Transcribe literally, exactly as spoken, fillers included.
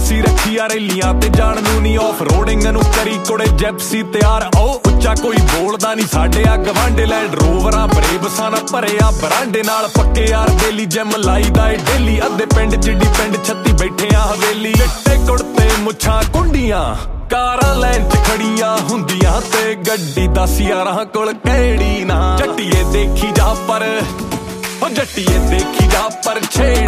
ਚੌਕਸੀ ਰੱਖੀ ਆ ਰੈਲੀਆਂ ਤੇ ਜਾਣ ਨੂੰ ਨੀ ਆਫ ਰੋਡਿੰਗ ਨੂੰ ਕਰੀ ਕੋੜੇ ਜੈਪਸੀ ਤਿਆਰ ਆਓ ਉੱਚਾ ਕੋਈ ਬੋਲਦਾ ਨੀ ਸਾਡੇ ਆ ਗਵਾਂਡੇ ਲੈਂਡ ਰੋਵਰਾਂ ਬੜੇ ਬਸਾਨਾ ਭਰੇ ਆ ਬਰਾਂਡੇ ਨਾਲ ਪੱਕੇ ਯਾਰ ਬੇਲੀ ਜਿਮ ਲਾਈਦਾ ਏ ਡੇਲੀ ਅੱਧੇ ਪਿੰਡ ਚਿੱਡੀ ਪਿੰਡ ਛੱਤੀ ਬੈਠੇ ਆ ਹਵੇਲੀ ਚਿੱਟੇ ਕੁੜਤੇ ਮੁੱਛਾਂ ਕੁੰਡੀਆਂ ਕਾਰਾਂ ਲੈਣ ਚ ਖੜੀਆਂ ਹੁੰਦੀਆਂ ਤੇ ਗੱਡੀ ਦਸ ਯਾਰਾਂ ਕੋਲ ਕਿਹੜੀ ਨਾ ਜੱਟੀਏ ਦੇਖੀ ਜਾ ਪਰ ਓ ਜੱਟੀਏ ਦੇਖੀ ਜਾ ਪਰ ਛੇ